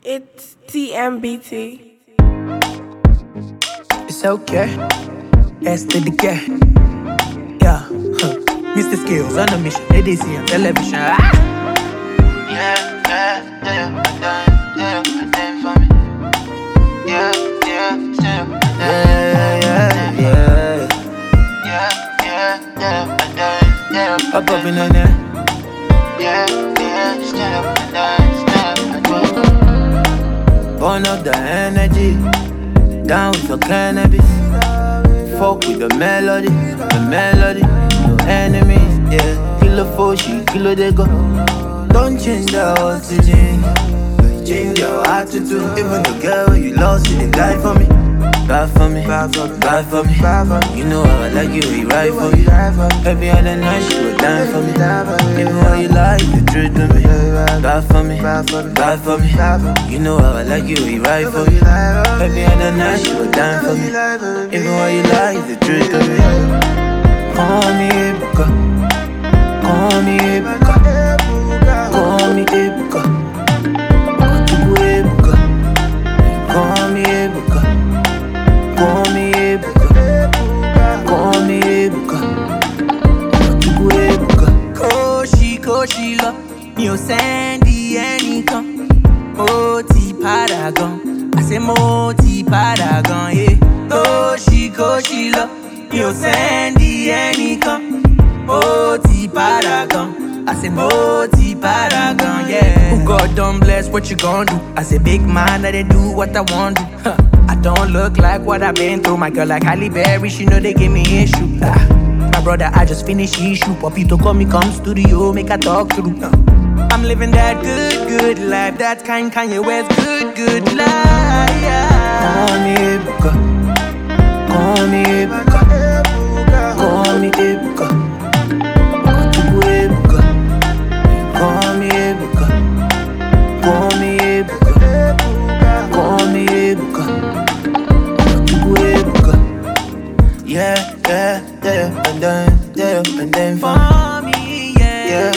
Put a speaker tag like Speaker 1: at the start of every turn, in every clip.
Speaker 1: It's TMBT.
Speaker 2: It's okay. S to the K. Yeah, Mr. Skills on a mission. They see on television.
Speaker 3: Yeah, for me. Yeah,
Speaker 2: Up in the net. Burn up the energy. Down with your cannabis. Fuck with the melody. No enemies, yeah. Kilo Foshi, kilo they go. Don't change the oxygen. Change your attitude. Even the girl you lost, you didn't die for me. Ride for me. You know how I like you when you ride for me. Every other night she would die for me. Even when you lie, the truth to me. Ride for me. You know how I like you when you ride for me. Every other night she would die for me. Even when you lie, the truth to me. Call me Ebuka. Call me Ebuka. Call me Ebuka. Call me Ebuka. Call me Ebuka. Call me Ebuka. Koshi lọ, mi ò sẹ́ndì ẹnìkan. Mo ti padà gan, àṣé mo ti padà gan, yeah. Koshi lọ, mi ò sẹ́ndì ẹnìkan. Mo ti padà gan, àṣé mo ti padà gan, yeah. Who God done bless, what you gon' do? As a big man, I dey do what I want to. I don't look like what I've been through. My girl like Halle Berry, she know they give me issue. My brother, I just finished issue. Papito call me, come studio, make I talk through. I'm living that good life. That kind Kanye West, good life. Call me Ebuka. Call me Ebuka. Call me Ebuka. Call me Ebuka. Call me Ebuka. Call me Ebuka. Yeah, and then for me, yeah,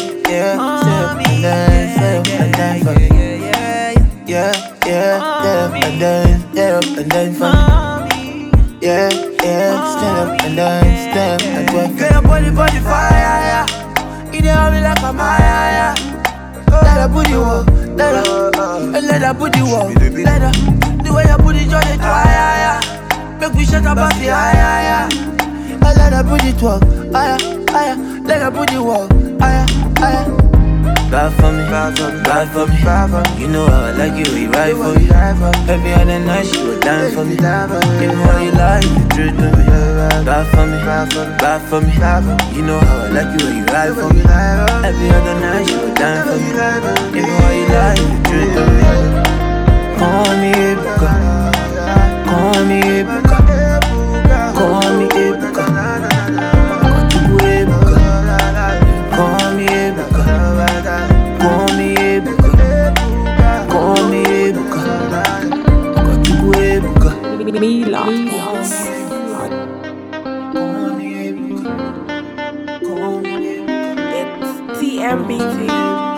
Speaker 2: and then for me, yeah, and then for me, yeah, stand up and then. Girl, your body fire, yeah. You dey me like a Maya, yeah. Let her booty walk, let her booty walk, let her. The way your booty join the fire, yeah. Make we shut up and see higher. Let her booty talk, higher. Let her booty walk, higher. Ride for me. You know how I like you when you ride for me. Every other night she would die for me. Even when you lie, the truth to me. Ride for me. You know how I like you when you ride for me. Every other night she would die for me. Even when you lie, the truth to me. Call me Ebuka. Call me Ebuka. Call me Ebuka. Call me Ebuka. Call me Ebuka. Call me Ebuka.
Speaker 1: Mila. It's TMBT.